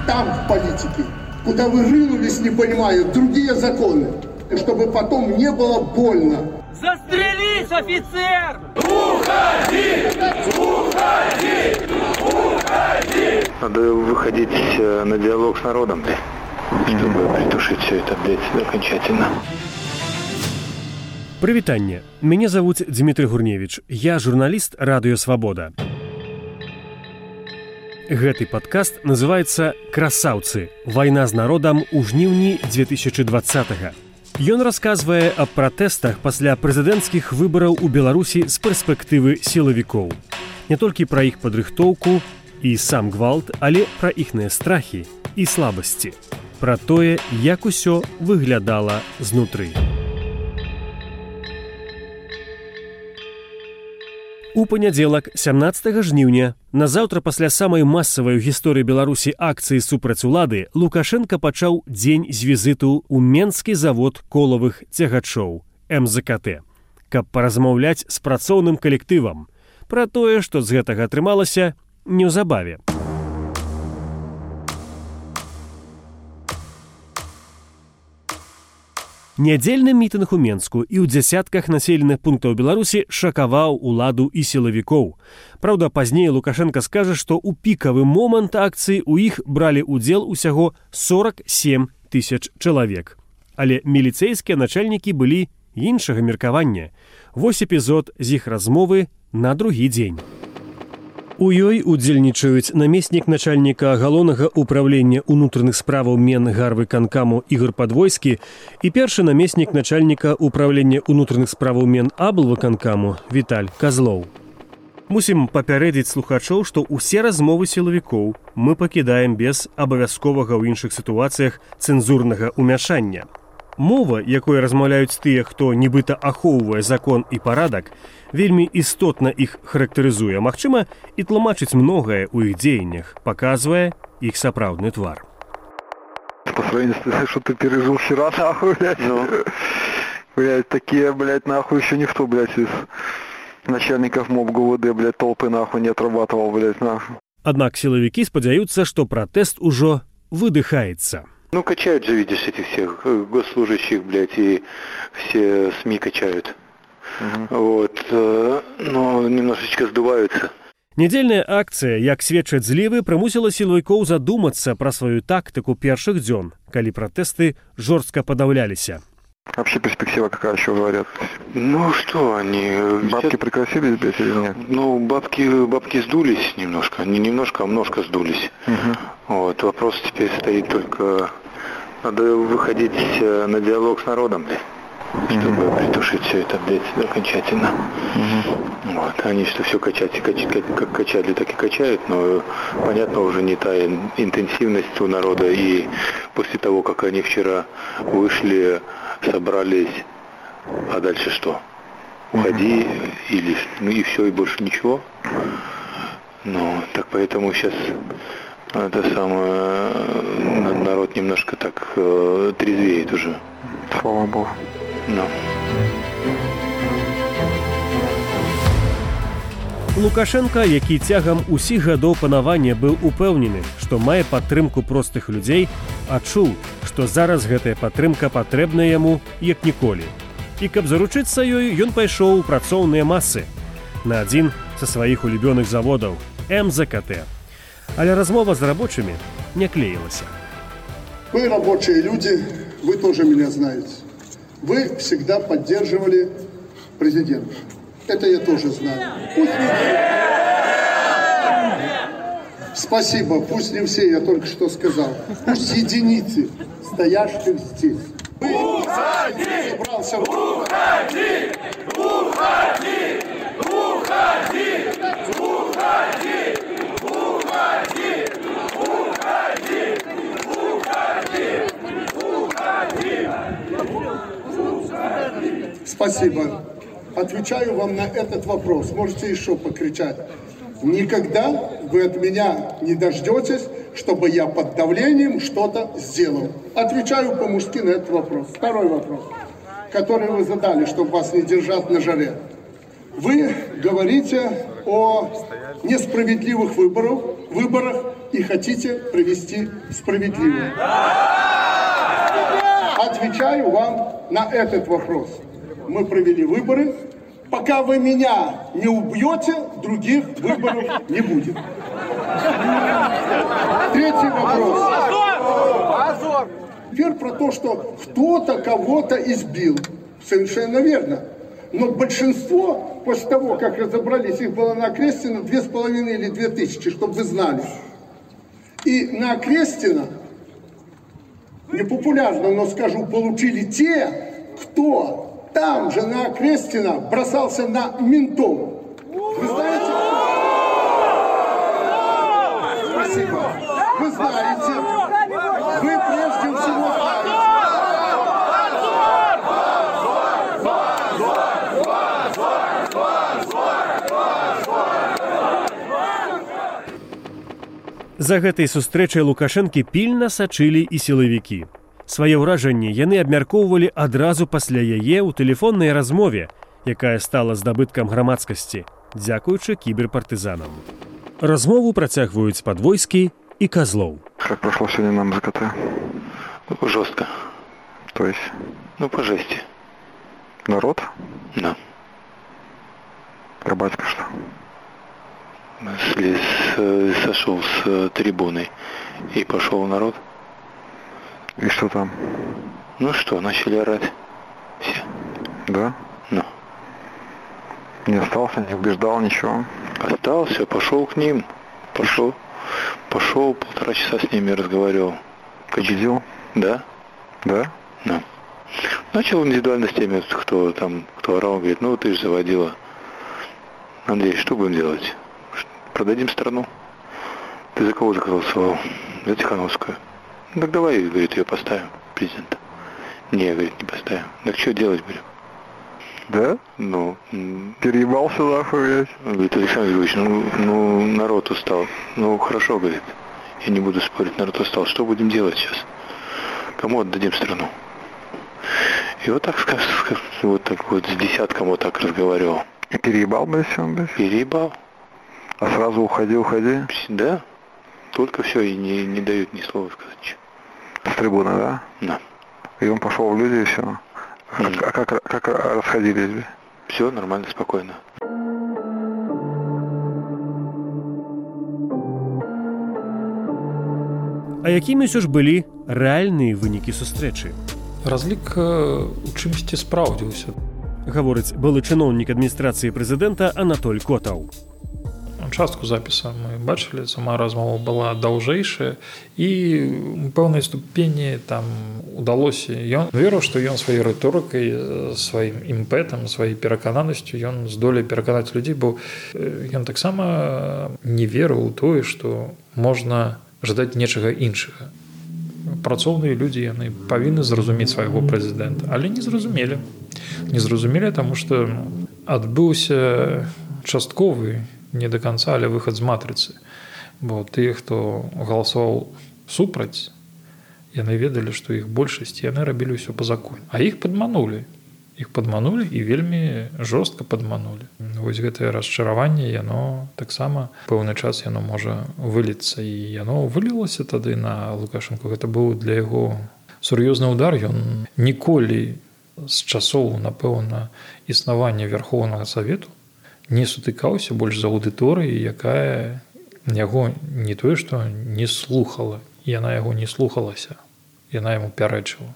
там, в политике, куда вы рынулись, не понимая, другие законы, чтобы потом не было больно. Застрелись, офицер! Уходи! Уходи! Уходи! Надо выходить на диалог с народом, чтобы притушить все это, окончательно. Прывітанне. Мяне завуць Дмітрый Гурневіч. Я журналіст Радыё Свабода. Гэты падкаст называецца «Красаўцы. Вайна з народам у жніўні 2020-го». Ён расказвае аб пратэстах пасля прэзідэнцкіх выбараў у Беларусі з перспектывы сілавікоў. Не толькі пра іх падрыхтоўку і сам гвалт, але пра іхныя страхі і слабасці. Пра тое, як усё выглядала знутры. У панядзелак, 17 жніўня, назаўтра пасля самай масавай у гісторыі Беларусі акцыі супраць улады, Лукашенка пачаў дзень з візіту ў Менскі завод колавых цягачоў МЗКТ, каб паразмаўляць з працоўным калектывам пра тое, што з гэтага атрымалася неўзабаве. Нядзельны мітынг у Менску і ў дзясятках населеных пунктаў Беларусі шакаваў уладу і сілавікоў. Праўда, пазней Лукашенка скажа, што ў пікавы момант акцыі ў іх бралі ўдзел усяго 47 000 чалавек. Але міліцэйскія начальнікі былі іншага меркавання. Вось эпізод з іх размовы на другі дзень. У ёй удзельнічаюць намеснік начальніка галоўнага ўправлення ўнутраных справаў Менгарвыканкаму Ігор Падвойскі і першы намеснік начальніка ўправлення ўнутраных справаў Менаблвыканкаму Віталь Казлоў. Мусім папярэдзіць слухачоў, што ўсе размовы сілавікоў мы пакідаем без абавязковага ў іншых сітуацыях цэнзурнага ўмяшання. Мова, якой размаўляюць тыя, хто нібыта ахоўвае закон і парадак, вельмі істотна іх характарызуе, магчыма, і тлумачыць многае ў іх дзеяннях, паказвае іх сапраўдны твар. По сравнению с тем, что ты пережил вчера, нахуй, блядь. Ну. Блядь, такие, блядь, нахуй еще никто, блядь, из начальников МОБ ГУВД, блядь, толпы, нахуй, не отрабатывал, блядь, нахуй. Аднак сілавікі спадзяюцца, што пратэст ужо выдыхаецца. Ну, качают же, видишь, этих всех госслужащих, блядь, и все СМИ качают. Вот, но немножечко сдуваются. Нядзельная акцыя, як сведчаць злівы, прымусіла сілавікоў задумацца пра сваю тактыку першых дзён, калі пратэсты жорстка падаўляліся. Вообще перспектива какая еще, говорят? Ну что, они... Бабки прекратились, блядь, или нет? Ну, бабки сдулись немножко. Не немножко, а множко сдулись. Вот, вопрос теперь стоит только... Надо выходить на диалог с народом, блядь, чтобы притушить все это, блядь, окончательно. Вот, они что все качать, как качали, так и качают, но понятно, уже не та интенсивность у народа, и после того, как они вчера вышли, собрались, а дальше что? Уходи, или, ну и все, и больше ничего. Ну, так поэтому сейчас это самое, народ немножко так трезвеет уже. Слава Богу. Ну. Лукашенка, які цягам усіх гадоў панавання быў упэўнены, што мае падтрымку простых людзей, адчуў, што зараз гэтая падтрымка патрэбна яму як ніколі. І каб заручыцца ёй, ён пайшоў у працоўныя масы на адзін са сваіх улюбёных заводаў МЗКТ. Але размова з рабочымі не клеілася. Вы рабочие люди, вы тоже меня знаете. Вы всегда поддерживали президента. Это я тоже знаю. Пусть не все. Спасибо, пусть не все, я только что сказал. Пусть единицы, стоящих здесь. Уходи! Уходи! Уходи! Уходи! Уходи! Уходи! Уходи! Уходи! Спасибо. Отвечаю вам на этот вопрос. Можете еще покричать. Никогда вы от меня не дождетесь, чтобы я под давлением что-то сделал. Отвечаю по-мужски на этот вопрос. Второй вопрос, который вы задали, чтобы вас не держать на жаре. Вы говорите о несправедливых выборах и хотите провести справедливые. Отвечаю вам на этот вопрос. Мы провели выборы. Пока вы меня не убьете, других выборов не будет. Третий вопрос. Теперь про то, что кто-то кого-то избил. Совершенно верно. Но большинство, после того, как разобрались, их было на Окрестина 2500 или 2000, чтобы вы знали. И на Окрестина, непопулярно, но скажу, получили те, кто там же на Окрестина бросался на ментов. Вы знаете? Спасибо. Вы знаете. Вы прежде всего знаете. За гэтай сустрэчай Лукашэнкі пільна сачылі і сілавікі. Свае ўражанні яны абмяркоўвалі адразу пасля яе ў тэлефоннай размове, якая стала здабыткам грамадскасці, дзякуючы кіберпартызанам. Размову працягваюць Падвойскі і Козлов. Как прошло сегодня нам ЗКТ? Жестко. То есть? По жести. Народ? Да. А батька что? Сошел с трибуны и пошел народ. И что там? Ну что, начали орать. Все. Да? Ну. Не остался, не убеждал, ничего? Остался, пошел к ним. Пошел 1,5 часа с ними разговаривал. Победил? Да. Да? Да. Начал индивидуально с теми, кто орал, говорит, ну ты же заводила. Андрей, что будем делать? Продадим страну. Ты за кого голосовал? За Тихановскую. Ну так давай, говорит, ее поставим, президента. Не, говорит, не поставим. Так что делать будем? Да? Ну. Переебался нахуй, блядь. Говорит, Александр Григорьевич, ну народ устал. Ну хорошо, говорит. Я не буду спорить, народ устал. Что будем делать сейчас? Кому отдадим страну? И вот так с десятком вот так разговаривал. И переебал, блядь, все, блядь? Переебал. А сразу уходи. Да. Только все, и не дают ни слова сказать. С трибуны, да? Да. И он пошел в люди, и все. А как расходились, блядь? Все нормально, спокойно. А якімі ўсё ж былі рэальныя вынікі сустрэчы? Разлік у чымсьці спраўдзіўся. Гаворыць былы чыноўнік адміністрацыі прэзідэнта Анатоль Котаў. Частку запіса мы бачылі, сама размова была даўжэйшая і у пэўнай ступені там удалося. Ён верыў, што ён сваёй рыторыкай, сваім імпэтам, сваёй перакананасцю ён здолее пераканаць людзей, бо ён таксама не верыў у тое, што можна жадаць нечага іншага. Працоўныя людзі, яны павінны зразумець свайго прэзідэнта, але не зразумелі. Не зразумелі, таму што адбыўся частковы, не до конца, але выхад з матрыцы. Бо тыя, хто галасаваў супраць, яны ведалі, што іх большасць, яны рабілі ўсё па законе. А іх падманулі. Іх падманулі і вельмі жорстка падманулі. Вось гэтае расчараванне, яно таксама пэўны час яно можа выліцца. І яно вылілася тады на Лукашэнку. Гэта быў для яго сур'ёзны ўдар. Ён ніколі з часоў, напэўна, існавання Верхоўнага Савету не сутыкаўся больш за аўдыторыяй, якая яго не тое, што не слухала. Яна яго не слухалася. Яна яму пярэчыла.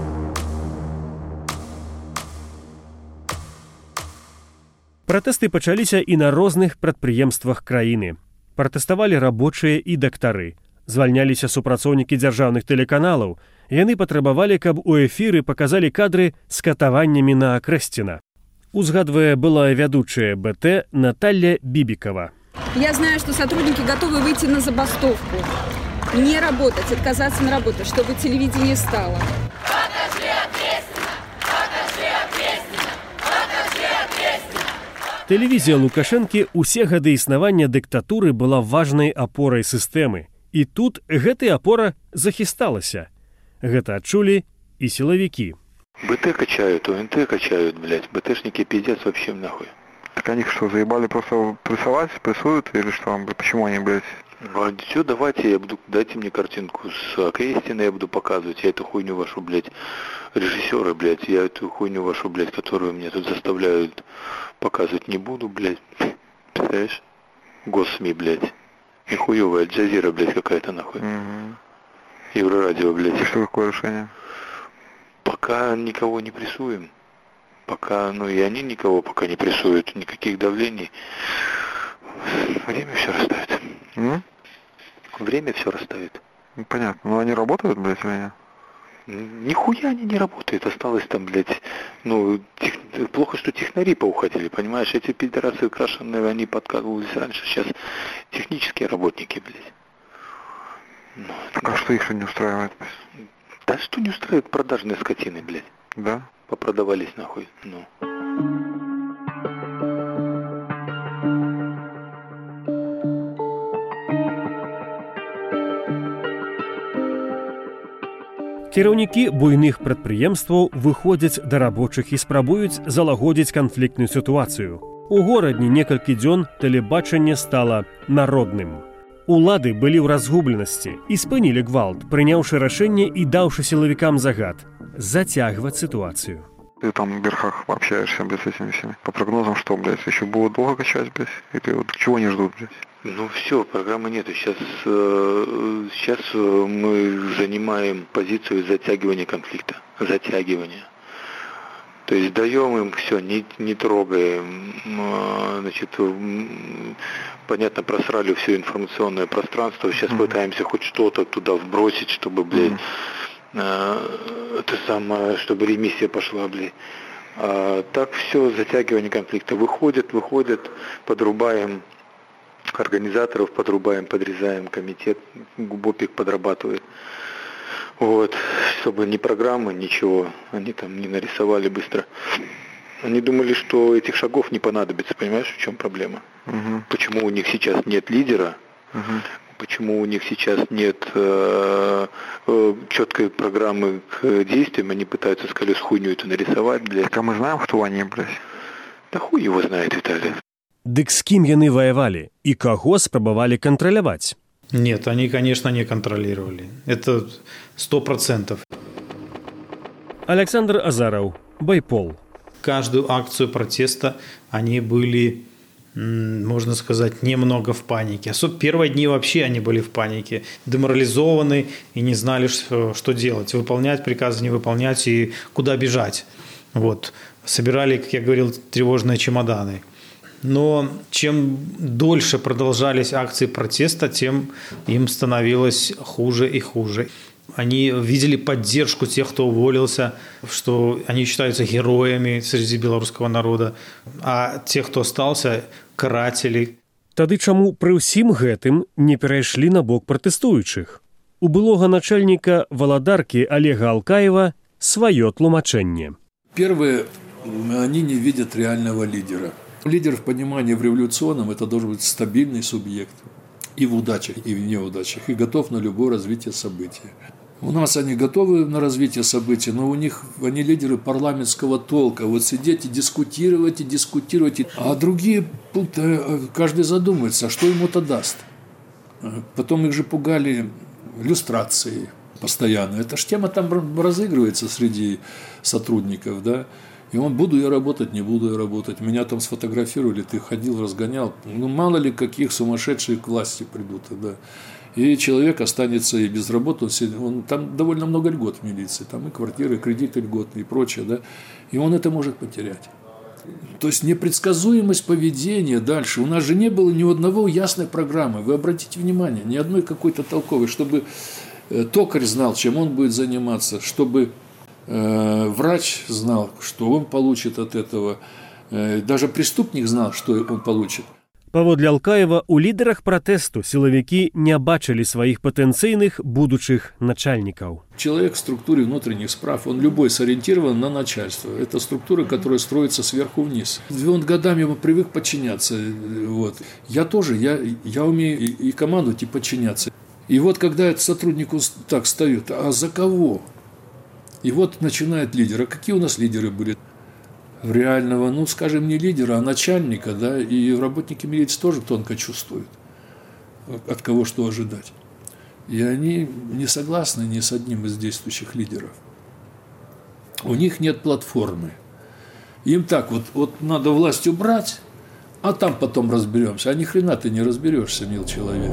Пратэсты пачаліся і на розных прадпрыемствах краіны. Пратэставалі рабочыя і дактары. Звальняліся супрацоўнікі дзяржаўных тэлеканалаў. Яны патрабавалі, каб у эфіры паказалі кадры з катаваннямі на Акрэсціна. Узгадывая былая ведущая БТ Наталья Бибикова. Я знаю, что сотрудники готовы выйти на забастовку, не работать, отказаться на работу, чтобы телевидение стало. Покажи Окрестина! Покажи Окрестина! Покажи Окрестина! Тэлевізія Лукашэнкі усе гады існавання дыктатуры была важнай апорай сістэмы. І тут гэтая апора захісталася. Гэта адчулі і сілавікі. БТ качают, ОНТ качают, блядь. БТшники пиздец вообще нахуй. Так они что, заебали просто прессовать, прессуют или что? Почему они, блядь? Все, давайте, дайте мне картинку с Крестиной, я буду показывать. Я эту хуйню вашу, блядь, режиссеры, блядь, я эту хуйню вашу, блядь, которую мне тут заставляют показывать не буду, блядь. Представляешь? Госсми, блядь. Нихуевая Аль-Джазира, блядь, какая-то нахуй. Еврорадио, блядь. И что, какое решение? Пока никого не прессуем. Пока, и они никого пока не прессуют. Никаких давлений. Время все расставит. Время все расставит. Понятно. Но они работают, блядь, или нет? Нихуя они не работают. Осталось там, блядь, плохо, что технари поуходили, понимаешь? Эти пидорасы крашеные, они подкатывались раньше. Сейчас технические работники, блядь. А что их не устраивает? Да что не устраивает? Продажные скотины, блядь. Да? Попродавались нахуй, Кіраўнікі буйных прадпрыемстваў выходзяць да рабочых і спрабуюць залагодзіць канфліктную сітуацыю. У горадні некалькі дзён тэлебачанне стала народным. Улады былі ў разгубленасці і спынілі гвалт, прыняўшы рашэнне і даўшы сілавікам загад зацягваць сітуацыю. Ты там в верхах общаешься, блядь, с этими всеми. По прогнозам что, блядь, еще будут долго качать, блядь? Или вот чего не ждут, блядь? Все, программы нету. Сейчас мы занимаем позицию затягивания конфликта. Затягивания. То есть даем им все, не трогаем. Значит, понятно, просрали все информационное пространство. Сейчас пытаемся хоть что-то туда вбросить, чтобы, блядь, это самое, чтобы ремиссия пошла, блядь. Так все, затягивание конфликта. Выходят, подрубаем организаторов, подрезаем комитет, ГУБОПИК подрабатывает. Вот, чтобы ни программы, ничего, они там не нарисовали быстро. Они думали, что этих шагов не понадобится, понимаешь, в чем проблема? Почему у них сейчас нет лидера? Почему у них сейчас нет четкой программы к действиям, они пытаются с колес хуйню эту нарисовать, блядь. Так а мы знаем, кто они, блядь? Да хуй его знает, Виталий. Дык з кім яны ваявалі і каго спрабавалі кантраляваць? Нет, они, конечно, не контролировали. Это 100%. Александр Азаров, Байпол. Каждую акцию протеста они были, можно сказать, немного в панике. Особенно первые дни вообще они были в панике, деморализованы и не знали, что делать. Выполнять приказы, не выполнять и куда бежать. Вот. Собирали, как я говорил, тревожные чемоданы. Но чем дольше продолжались акции протеста, тем им становилось хуже и хуже. Они видели поддержку тех, кто уволился, что они считаются героями среди белорусского народа, а тех, кто остался, каратели. Тады чаму пры ўсім гэтым не перайшлі на бок пратэстуючых? У былога начальніка Валадаркі Олега Алкаева сваё тлумачэнне. Первое, они не видят реального лидера. Лидер в понимании в революционном – это должен быть стабильный субъект и в удачах, и в неудачах, и готов на любое развитие событий. У нас они готовы на развитие событий, но у них они лидеры парламентского толка. Вот сидеть и дискутировать. А другие, каждый задумается, что ему-то даст. Потом их же пугали люстрацией постоянно. Эта ж тема там разыгрывается среди сотрудников, да. И он, буду я работать, не буду я работать. Меня там сфотографировали, ты ходил, разгонял. Мало ли, каких сумасшедшие к власти придут. Да. И человек останется и без работы. Там довольно много льгот в милиции. Там и квартиры, и кредиты льготные, и прочее. Да. И он это может потерять. То есть непредсказуемость поведения дальше. У нас же не было ни одного ясной программы. Вы обратите внимание, ни одной какой-то толковой, чтобы токарь знал, чем он будет заниматься, чтобы врач знал, что он получит от этого. Даже преступник знал, что он получит. Паводле Алкаева, у лідарах пратэсту сілавікі не бачылі сваіх патэнцыйных будучых начальнікаў. Человек в структуре внутренних справ, он любой сориентирован на начальство. Это структура, которая строится сверху вниз. Он годами привык подчиняться. Вот. Я тоже, я умею и командовать, и подчиняться. И вот когда этот сотрудник так встает, а за кого? И вот начинает лидер. А какие у нас лидеры были? реального, ну, скажем, не лидера, а начальника, да, и работники милиции тоже тонко чувствуют, от кого что ожидать. И они не согласны ни с одним из действующих лидеров. У них нет платформы. Им так вот надо власть убрать, а там потом разберемся. А ни хрена ты не разберешься, мил человек.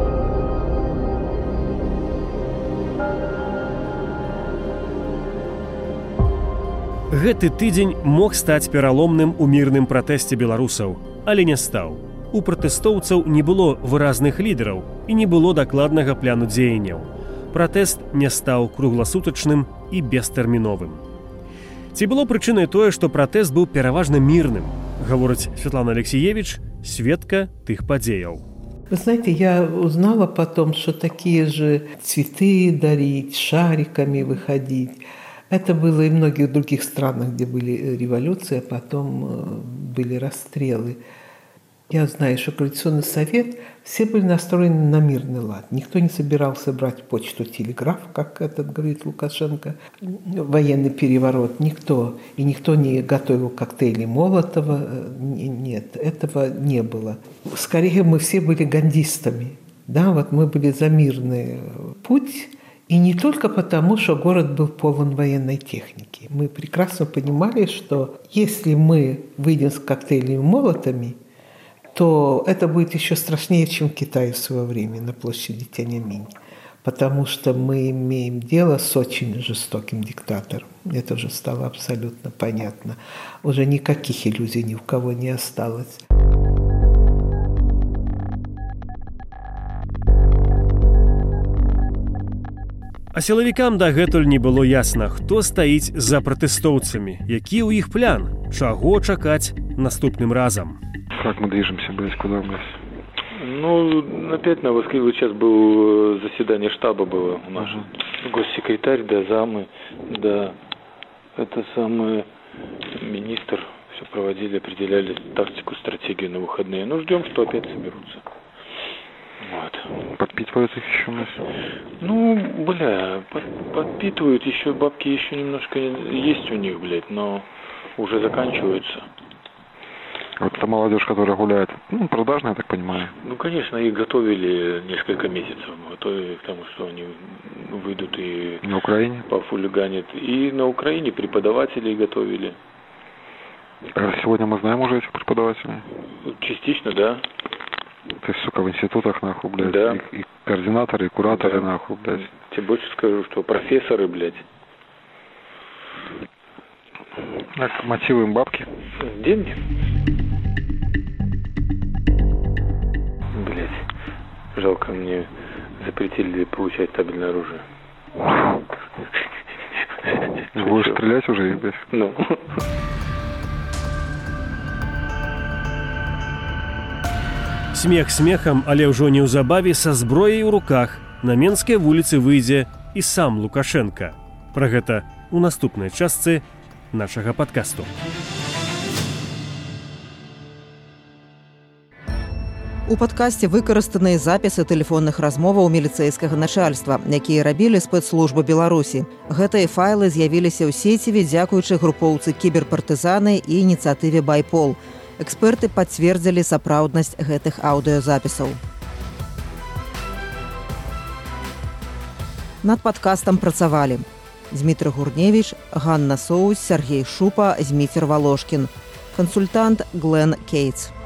Гэты тыдзень мог стаць пераломным у мірным пратэсце беларусаў, але не стаў. У пратэстоўцаў не было выразных лідараў і не было дакладнага пляну дзеянняў. Пратэст не стаў кругласутачным і бестэрміновым. Ці было прычынай тое, што пратэст быў пераважна мірным, гаворыць Светлана Алексеевич, сведка тых падзеяў. Вы знаете, я узнала потом, что такие же цветы дарить, шариками выходить. Это было и в многих других странах, где были революции, а потом были расстрелы. Я знаю, что Коалиционный совет, все были настроены на мирный лад. Никто не собирался брать почту, телеграф, как этот говорит Лукашенко, военный переворот. Никто. И никто не готовил коктейли Молотова. Нет, этого не было. Скорее, мы все были гандистами. Да, вот мы были за мирный путь. И не только потому, что город был полон военной техники. Мы прекрасно понимали, что если мы выйдем с коктейлями Молотами, то это будет еще страшнее, чем в Китае в свое время на площади Тяньаньмэнь. Потому что мы имеем дело с очень жестоким диктатором. Это уже стало абсолютно понятно. Уже никаких иллюзий ни у кого не осталось. А сілавікам дагэтуль не было ясна, хто стаіць за пратэстоўцамі, які ў іх плян, чаго чакаць наступным разам. Как мы движемся, блядь, куда, блядь? Ну, опять на Воскресенье сейчас было заседание штаба было у нас. Госсекретарь, да, замы, да, это самый министр. Все проводили, определяли тактику, стратегию на выходные. Ну, ждем, что опять соберутся. Вот. Подпитывают их еще у нас? Ну, бля, подпитывают еще, бабки еще немножко есть у них, блядь, но уже заканчиваются. Вот эта молодежь, которая гуляет, ну, продажная, я так понимаю. Ну, конечно, их готовили несколько месяцев. Готовили к тому, что они выйдут и на Украине пофулиганят. И на Украине преподавателей готовили. А сегодня мы знаем уже этих преподавателей? Частично, да. То есть, сука, в институтах, нахуй, блядь, да. И координаторы, и кураторы, да. Нахуй, блядь. Тебе больше скажу, что профессоры, блядь. Так, мотивы им бабки? Деньги. Блядь, жалко, мне запретили получать табельное оружие. Будешь стрелять уже, блядь? Ну. Смех смехам, але ўжо неўзабаве са зброяй у руках на Менскай вуліцы выйдзе і сам Лукашенко. Пра гэта ў наступнай частцы нашага падкасту. У падкасці выкарыстаныя запісы тэлефонных размоваў міліцэйскага начальства, якія рабілі спецслужбы Беларусі. Гэтыя файлы з'явіліся ў сеціве дзякуючы групоўцы кіберпартызаны і ініцыятыве «Байпол». Эксперты пацвердзілі сапраўднасць гэтых аўдыёзапісаў. Над падкастам працавалі Дмітрый Гурневіч, Ганна Соус, Сергей Шупа, Зміцер Волошкін. Кансультант Глен Кейтс.